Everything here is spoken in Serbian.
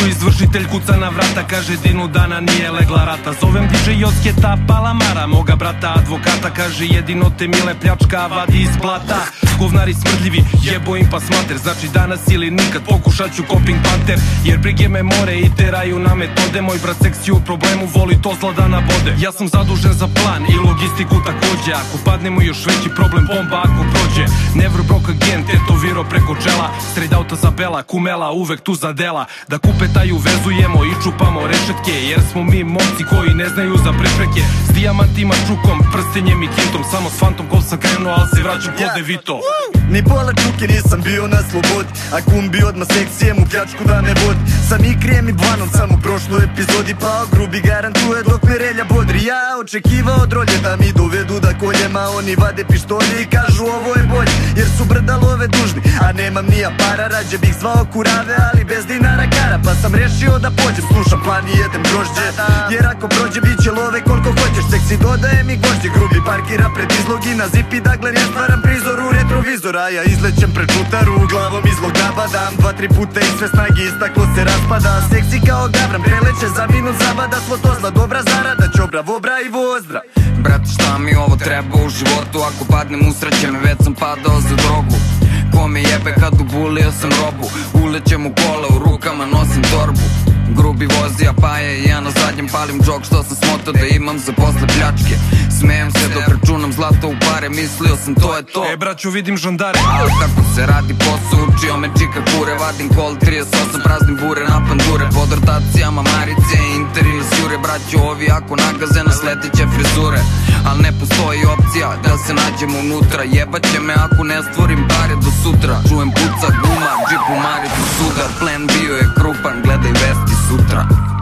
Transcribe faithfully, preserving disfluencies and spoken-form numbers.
izvršitelj kuca na vrata, kaže dinu dana nije legla rata. Zovem D J od sketa Palamara, moga brata advokata, kaže jedino te mile pljačka vadi iz blata. Govnari smrdljivi, jebo im pa smater, znači danas ili nikad pokušat ću ko Pink Panther, jer brige me more i teraju na metode. Moj brat sekciju u problemu voli to zla da nabode. Ja sam zadužen za plan i logistiku takođe, ako padnemo još veći problem bomba ako prođe. Never broke again, tetovirao preko čela, straight outa za bela, kumela uvek tu za dela. Da kupe taju vezujemo i čupamo rešetke, jer smo mi momci koji ne znaju za prepreke. S dijamantima, čukom, prstenjem i kintom, samo s fantom ko sam krenuo, al se vraćam kod Devito. Ni pola čuke nisam bio na slobodi, a kum bi odmah seksijem u pljačku da me vodi. Sam i krijem i dvanom sam u prošloj epizodi pao, grubi garantuje dok me relja bodri. Ja očekivao od rolje da mi dovedu da koljema, oni vade pištolje i kažu ovo je bolje, jer su brdalove dužni, a nemam ni ja para. Rađe bih zvao kurave, ali bez dinara kara, pa sam rešio da pođem, slušam plan i jedem grožđe, jer ako prođe bit će love koliko hoćeš. Seksi dodaje mi gvožđe, grubi parkira pred izlogi, na zipi dagler ja stvaram prizor u retrovizor. A ja izlećem pred šutaru, glavom izlog nabadam, dva tri puta i sve snage istaklo se raspada. Seksi kao gavram, preleće za minut zabada, svo to zla dobra zarada, čobra, vobra i vozdra. Brate, šta mi ovo treba u životu, ako padnem usreće me, već sam padao za drogu. Ko me jebe kad ubulio sam robu, ulećem u kola, u rukama nosim torbu. Grubi vozi, a paje i ja na zadnjem palim džok, što sam smotao da imam za posle pljačke. Smejem se dok računam zlato u pare, mislio sam to je to. E braću vidim žandare, ali kako se radi posao, učio me čika kure. Vadim kol trideset osam, praznim bure na pandure, pod rotacijama marice, inter ili sjure. Braću ovi ako nagaze na sletiće frizure, al ne postoji opcija da se nađem unutra. Jebaće me ako ne stvorim pare do sutra. Čujem puca guma, džip u maricu sudar, plen bio je krupan, gledaj vesti sutra.